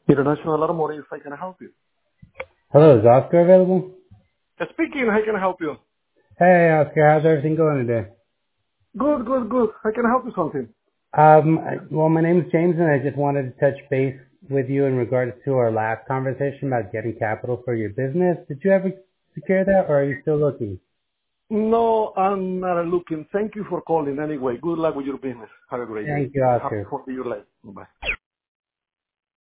International Automotive, how can I help you? Hello, is Oscar available? Speaking, how can I help you? Hey, Oscar, how's everything going today? Good, good, good. How can I help you something? Well, my name is James, and I just wanted to touch base with you in regards to our last conversation about getting capital for your business. Did you ever secure that, or are you still looking? No, I'm not looking. Thank you for calling anyway. Good luck with your business. Have a great day. Thank you, Happy Oscar. 4th of July. Bye.